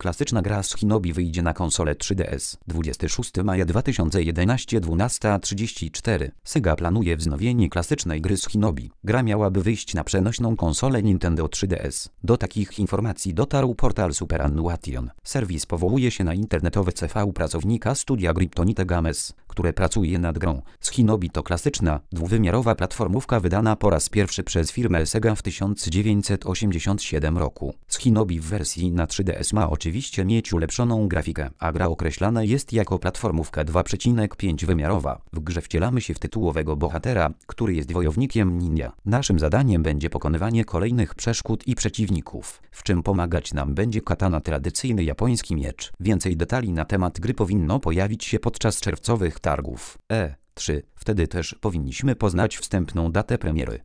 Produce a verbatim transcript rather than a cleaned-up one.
klasyczna gra z Shinobi wyjdzie na konsolę trzy D S dwudziestego szóstego maja dwa tysiące jedenastego dwunasta trzydzieści cztery. Sega planuje wznowienie klasycznej gry z Shinobi. Gra miałaby wyjść na przenośną konsolę Nintendo trzy D S. Do takich informacji dotarł portal Superannuation. Serwis powołuje się na internetowe C V pracownika studia Kryptonite Games, które pracuje nad grą. Shinobi to klasyczna, dwuwymiarowa platformówka wydana po raz pierwszy przez firmę Sega w tysiąc dziewięćset osiemdziesiątym siódmym roku. Shinobi w wersji na trzy D S ma oczywiście mieć ulepszoną grafikę, a gra określana jest jako platformówka dwa przecinek pięć wymiarowa. W grze wcielamy się w tytułowego bohatera, który jest wojownikiem ninja. Naszym zadaniem będzie pokonywanie kolejnych przeszkód i przeciwników, w czym pomagać nam będzie katana, tradycyjny japoński miecz. Więcej detali na temat gry powinno pojawić się podczas czerwcowych targów E trzy. Wtedy też powinniśmy poznać wstępną datę premiery.